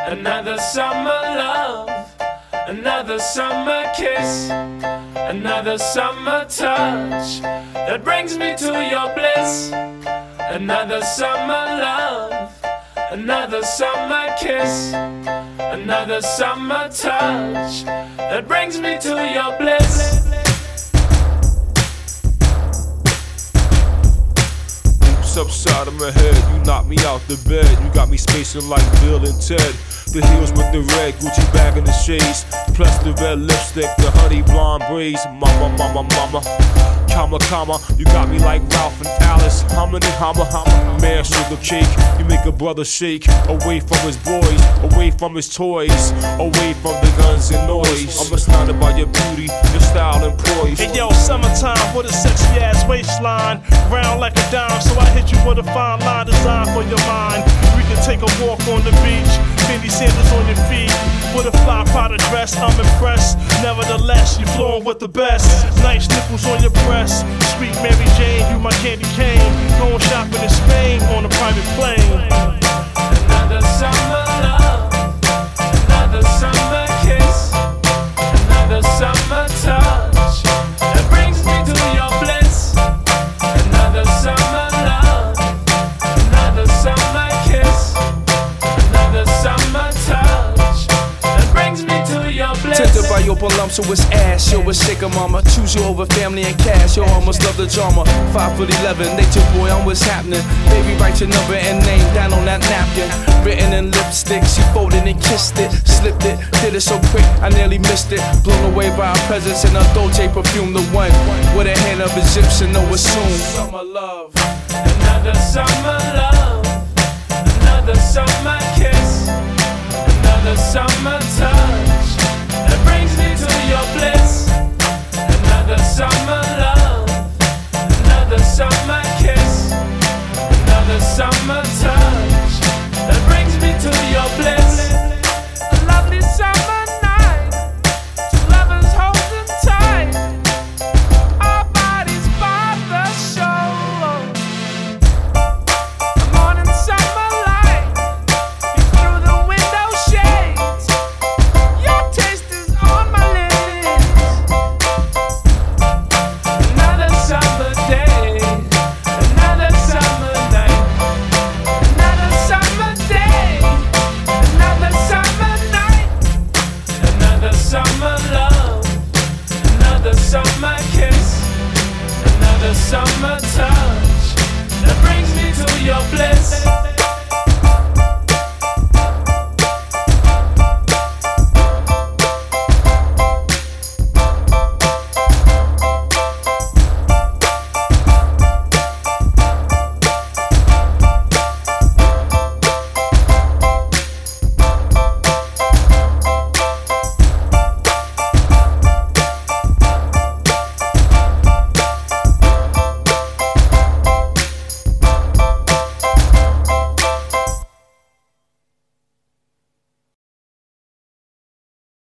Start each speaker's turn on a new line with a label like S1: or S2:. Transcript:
S1: Another summer love, another summer kiss, another summer touch that brings me to your bliss. Another summer love, another summer kiss, another summer touch that brings me to your bliss.
S2: Upside of my head, you knock me out the bed. You got me spacing like Bill and Ted. The heels with the red, Gucci bag in the shades, plus the red lipstick, the honey blonde braids. Mama, mama, mama, comma, comma. You got me like Ralph and Alice. Hominy, hama, hama. Man, sugar cake, you make a brother shake. Away from his boys, away from his toys, away from the guns and noise. I'm astounded by your beauty, your style and poise.
S3: Hey yo, summertime with a sexy ass waistline, round like a dime, so I hit you with a fine line designed for your mind. We can take a walk on the beach, Fendi sandals on your feet, with a fly Prada dress. I'm impressed, nevertheless you flowing with the best. Nice nipples on your breast, sweet Mary Jane, you my candy cane. Going shopping in Spain on a private plane.
S1: Another summer love, another summer kiss, another summer touch that brings me to your bliss. Another summer love, another summer kiss, another summer touch that brings me to your bliss.
S4: Tempted by your lump, so it's ass. Yo, it's shaker, mama. Choose you over family and cash. Yo, I must love the drama. 5'11", nature boy, I'm what's happening. Baby, write your number and name down on that napkin. Written in lipstick, she folded and kissed it, slipped it, did it so quick, I nearly missed it. Blown away by her presence and her Dolce perfume, the one with a hand of Egyptian, no assume. Summer love,
S1: another summer love, another summer kiss, another summer